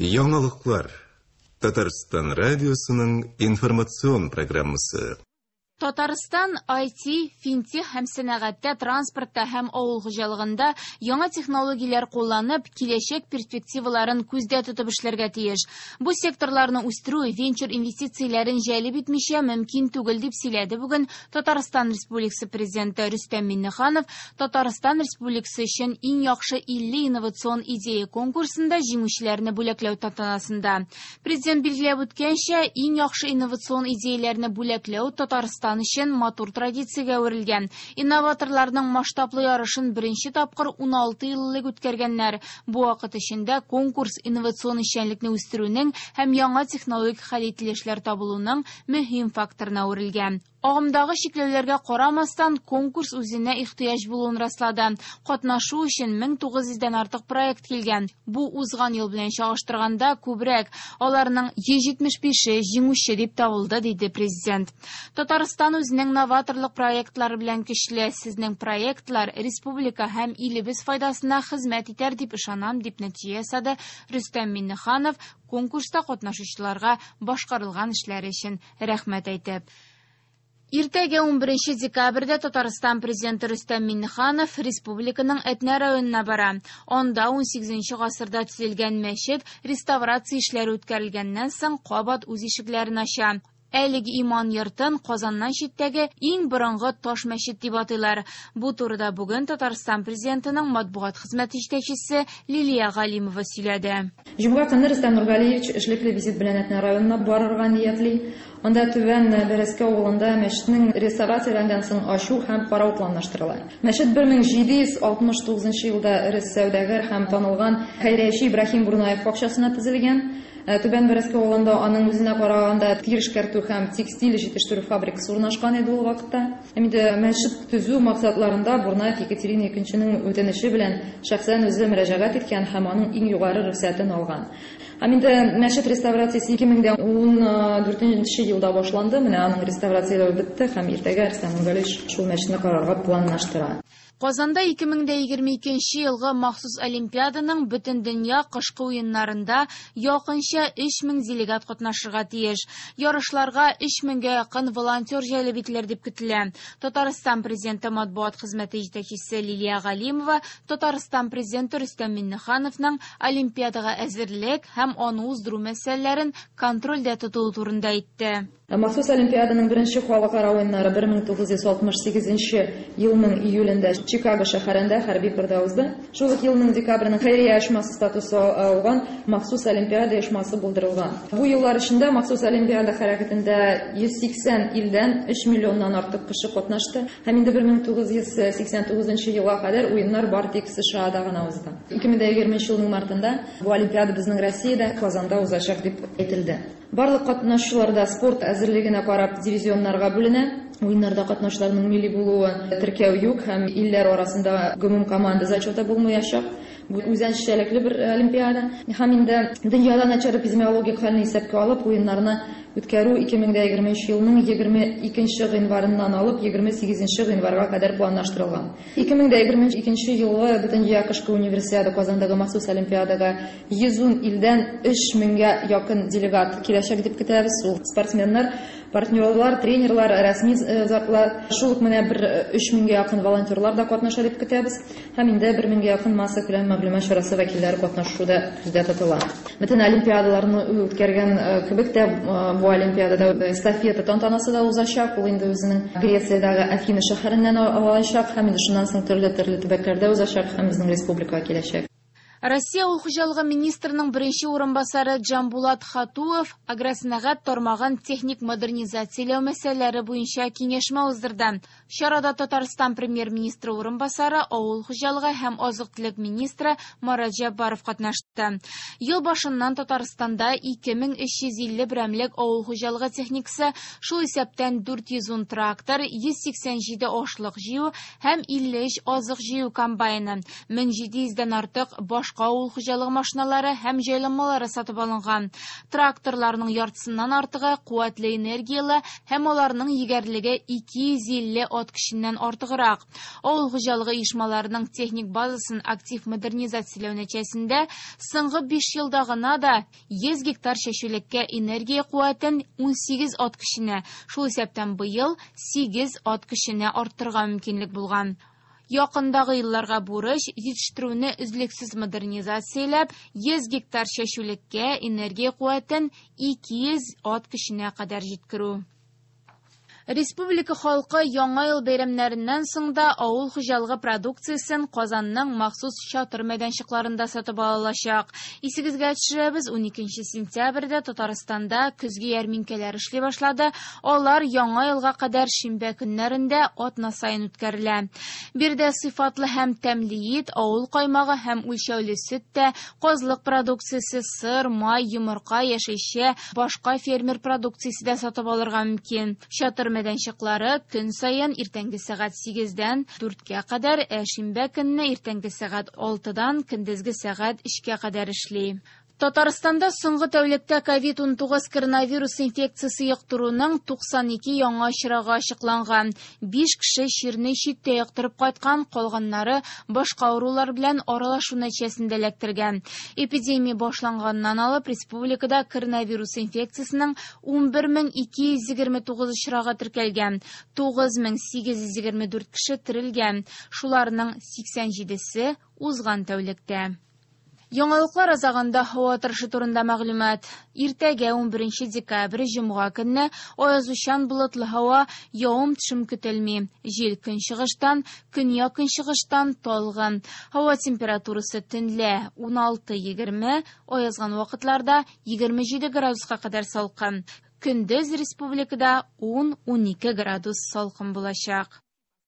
Яңалыклар. Татарстан радиосының информацион программасы. Татарстан IT, финтех һәм сәнәгатьтә, транспортта һәм авыл хуҗалыгында яңа технологияләр кулланып, киләчәк перспективаларын күздә тотып эшләргә тиеш. Бу секторларны үстерү, венчур инвестицияләрен җәлеп итмичә мөмкин түгел дип сөйләде бүген Татарстан Республикасы Президенты Рөстәм Миңнеханов Татарстан Республикасы өчен иң яхшы 50 инновацион идея конкурсында җиңүчеләрне бүләкләү тантанасында. Президент билгеләп үткәнчә, иң яхшы инновацион идеяләрне бүләкләү Татарстан өчен матур традициягә әверелгән. Инноваторларның масштаблы ярышын беренче тапкыр 16 ел элек үткәргәннәр. Бу вакыт эчендә конкурс инновацион эшчәнлекне үстерүнең һәм яңа технологик хәл ителешләр табылуның мөһим факторына әверелгән. Агымдагы чикләүләргә карамастан, конкурс үзенә ихтыяҗ булуын раслады. Катнашу өчен 1900-дән артык проект килгән. Бу узган ел белән чагыштырганда күбрәк. Аларның 175-е җиңүче дип табылды, диде президент. Татарстан үзенең новаторлык проектлары белән көчле. Сезнең проектлар республика һәм илебез файдасына хезмәт итәр дип ышанам, дип нәтиҗә ясады Рөстәм Миңнеханов конкурста катнашучыларга башкарылган эшләр өчен рәхмәт әйтеп. Иртәгә 11 декабрьдә Татарстан президенты Рөстәм Миңнеханов республиканың Әтнә районына бара. Анда 18 гасырда төзелгән мәчет реставрация эшләре үткәрелгәннән соң кабат үз ишекләрен ача. Әлеге иман йортын Казаннан читтәге иң борынгы таш мәчет дип атыйлар. Бу турыда бүген Татарстан президентының матбугат хезмәте җитәкчесе Лилия Галимова сөйләде. Җомга көнне Рөстәм Нургалиевич эшлекле визит белән Әтнә районына барырга ниятли. Анда Түбән Бәрәскә авылында мәчетнең реставрацияләнгән соң ачу һәм карау планлаштырыла. Мәчет 1769 елда ирис сәүдәгәр һәм танылган хәйрияче Ибраһим Бурнаев акчасына төзелгән. Түбән Бәрәскә авылында аның үзенә караганда тир эшкәртү һәм текстиль җитештерү фабрикасы урнашкан иде ул вакытта. Инде мәчет төзү максатларында Бурнаев Екатерина II-нең үтенече белән шәхсән үзе мөрәҗәгать иткән һәм аның иң югары рөхсәтен алган. Инде мәчет реставрациясе 2014 елда башланды. Менә аның реставрацияләү бетте һәм иртәгә Рөстәм Нургалиевич шул мәчетне карарга планлаштыра. Казанда 2022 елгы махсус олимпиаданың бөтен дөнья кышкы уеннарында якынча 3000 делегат катнашырга тиеш. Ярышларга 3000гә якын волонтер җәлеп ителер дип көтелә. Татарстан президенты матбугат хезмәте җитәкчесе Лилия Галимова Татарстан президенты Рөстәм Миңнехановның олимпиадага әзерлек һәм аны уздыру мәсьәләләрен контрольдә тоту турында әйтте. Махсус олимпиаданың беренче халыкара уеннары 1968 елның июлендә Чикаго шәһәрендә хәрби пәрдә узды. Шул ук елның декабрендә хәйрия оешмасы статусы алган махсус олимпиада оешмасы булдырылган. Бу еллар эчендә махсус олимпиада хәрәкәтендә 180 илдән 3 миллионнан артык кеше катнашты. Һәм инде 1989 елга кадәр уеннар бар тик СШАда гына узды. 2020 елның мартында бу олимпиада безнең Россиядә, Казанда узачак дип әйтелде. Барлык катнашучыларда спорт әзерлегенә карап дивизионнарга бүленә. Уеннарда катнашучыларның милли булуын теркәү юк һәм илләр арасында гомум команда зачеты булмаячак. Бу үзенчәлекле бер олимпиада. Һәм инде дөньяда начар эпидемиологик хәлне исәпкә алып, уеннарны үткәрү 2023 елның 22 гыйнварыннан алып 28 гыйнварга кадәр планлаштырылган. 2022 елгы Бөтендөнья кышкы универсиада Казандагы махсус олимпиадага 110 илдән 3000гә якын делегат киләчәк дип көтәбез. Ул спортсменнар, партнерлар, тренерлар, рәсми затлар, шул ук менә 3000гә якын волонтерлар да катнаша дип көтәбез. Һәм инде 1000гә якын масса күләм мәгълүмат чарасы вәкилләре катнашуда күздә тотыла. Бөтен олимпиадаларны үткәргән кебек тә бу олимпиадада эстафета тантанасы да узачак. Ул инде үзенең Грециядагы Афина шәһәреннән алачак һәм инде шуннан соң төрле төбәкләрдә узачак һәм безнең республикага киләчәк. Россия авыл хуҗалыгы министрының беренче урынбасары Джамбулат Хатуов агросәнәгать тармагын техник модернизацияләү мәсьәләләре буенча киңәшмә уздырды. Чарада Татарстан премьер-министры урынбасары, авыл хуҗалыгы һәм азык-төлек министры Марат Җаббаров катнашты. Ел башыннан Татарстанда 2350 берәмлек авыл хуҗалыгы техникасы, шул исәптән 410 трактор, 187 ашлык җыю һәм 53 азык җыю комбайны, 1700дән артык баш башка авыл хуҗалыгы машиналары һәм җайланмалары сатып алынган. Тракторларның яртысыннан артыгы куәтле энергиялы һәм аларның егәрлеге 250 от көченнән артыграк. Авыл хуҗалыгы оешмаларының техник базасын актив модернизацияләү нәтиҗәсендә соңгы 5 елда гына да 100 гектар чәчүлеккә энергия куәтен 18 от көченә, шул исәптән быел 8 от көченә арттырырга мөмкинлек булган. Якындагы елларга бурыч җитештерүне үзлексез модернизацияләп, 100 гектар чәчүлеккә энергия куәтен 200 от көченә кадәр җиткерү. Республика халкы яңа ел бәйрәмнәреннән соң да авыл хуҗалыгы продукциясен Казанның махсус чатыр мәйданчыкларында сатып алачак. Исегезгә төшерәбез, 12 сентябрьдә Татарстанда көзге ярминкәләр эшли башлады. Алар яңа елга кадәр шимбә көннәрендә атна саен үткәрелә. Бирдә сыйфатлы һәм тәмле ит, авыл каймагы һәм үлчәүле сөт тә, козлык продукциясе, сыр, май, йомырка, яшелчә, башка фермер продукциясе дә сатып алырга мөмкин. Чатыр мәйданчыклары көн саен иртәнге сәгать 8-дән 4-кә кадәр, шимбә көнне иртәнге сәгать 6-дан көндезге сәгать 3-кә кадәр эшли. Татарстанда соңгы тәүлектә COVID-19 коронавирус инфекциясе йоктыруның 92 яңа очрагы ачыкланган. 5 кеше чирне читтә яктырып кайткан, калганнары башка авырулар белән аралашу нәтиҗәсендә эләктергән. Эпидемия башланганнан алып республикада коронавирус инфекциясенең 11229 очрагы теркәлгән. 9824 кеше терелгән. Шуларның 87се узган тәүлектә. Яңалыклар азагында һава торышы турында мәгълүмат. Иртәгә 11 декабрь җомга көнне аязучан болытлы һава, явым-төшем көтелми. Җил көнчыгыштан, көньяк-көнчыгыштан талгын. Һава температурасы төнлә 16-20, аязган вакытларда 27 градуска кадәр салкын. Көндез республикада 10-12 градус салкын булачак.